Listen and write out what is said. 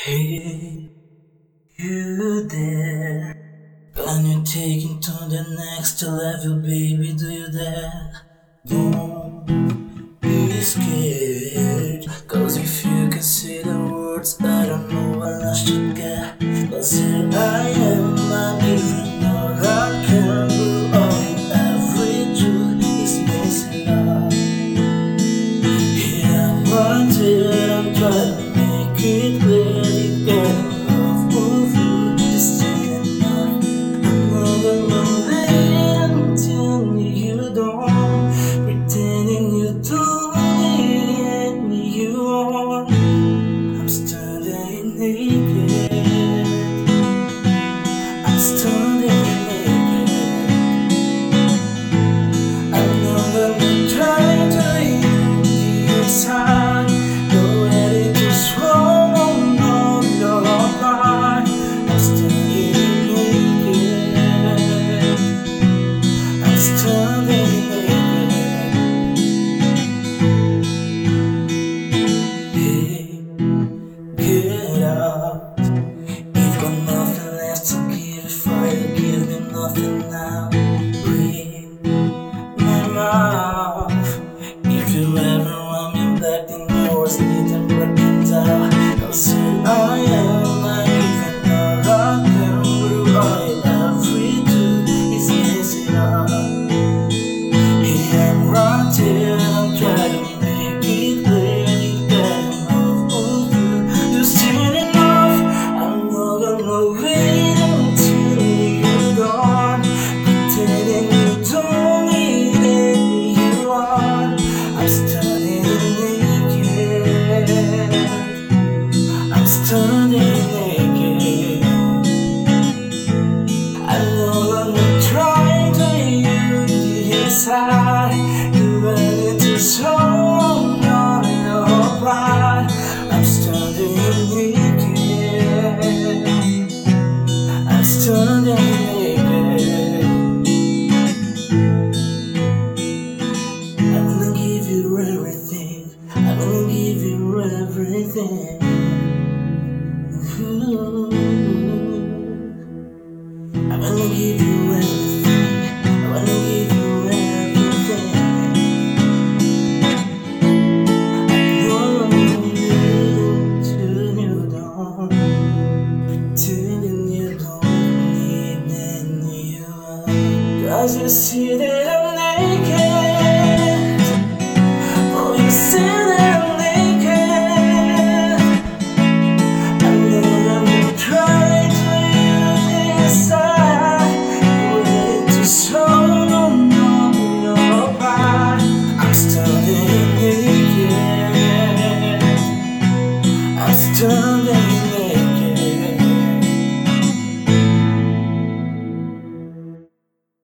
Hey, you there? Can you take it to the next level, baby? Do you dare? Don't be scared. Cause if you can say the words, I don't know what else to get. Cause here I am, I'm giving all I can do. All every truth is missing out. Here I'm wanted, I'm trying to make it clear. You get enough of you, this ain't enough. I'm never gonna let until you don't. Pretending you don't need me, you want. I'm standing naked. I'm standing naked. I'm not gonna try to use the inside. Go ready to swallow all your pride. I'm standing naked. I'm standing naked. Hey, get out. You've got nothing left to give. Fire, give me nothing now. Breathe my mouth. If you ever want me back, then yours need to break it down. Cause here I am, I'm even all I can do. All every do is messing up. Here I'm right here, I'm trying to make it clear. You got enough of you, you still enough. I'm not gonna wait until you're gone. Pretending you don't need me, you are. I'm standing naked. I'm standing naked. I'm no longer trying to use the inside. You ready to show all your pride. I'm standing naked. I'm standing naked. I'm gonna give you everything. I'm gonna give you everything. Ooh.